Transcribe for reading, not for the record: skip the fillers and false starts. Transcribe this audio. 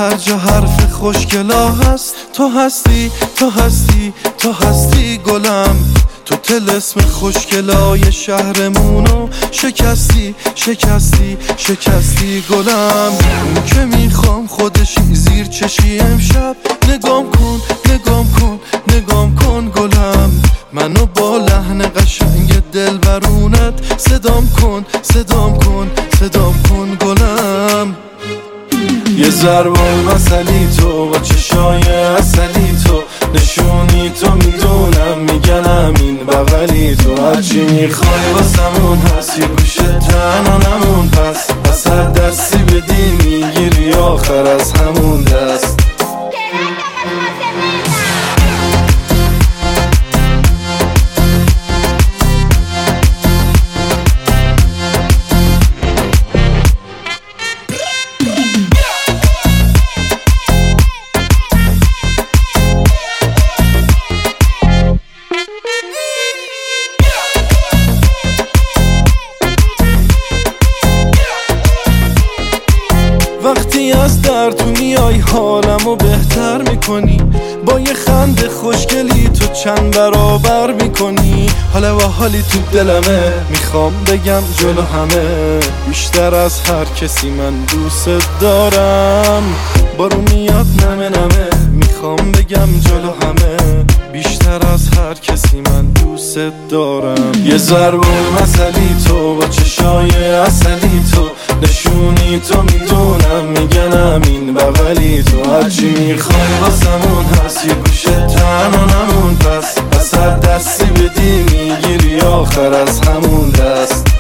هر جا حرف خوشگلا هست. تو هستی تو هستی تو هستی گلم، تو طلسم خوشگلای شهرمونو شکستی شکستی شکستی گلم. اون که میخوام خودشی زیر چشی امشب، نگام کن نگام کن نگام کن گلم. منو با لحن قشنگ دلبرونت صدام کن صدام کن صدام کن گلم. یه ضربان مثلی تو با چشای اصلی تو، نشونی تو میدونم میگنم این بغلی تو. هرچی میخوای واسمون هست، یه گوشه تنها نمون پس هر دستی بدی میگیری آخر از همون دست. وقتی از در تو میای حالمو بهتر میکنی، با یه خنده خوشگلی تو چند برابر میکنی. حالا و حالی تو دلمه، میخوام بگم جلو همه، بیشتر از هر کسی من دوست دارم. بارو میاد نمه نمه، میخوام بگم جلو همه، بیشتر از هر کسی من دوست دارم. یه ضربون مثلی تو با چشای اصلی تو، نشونی تو میدونم میگنم این بغلی تو. هرچی میخوای واسمون هست، یه گوشه تنها نمون پس هر دستی بدی میگیری آخر از همون دست.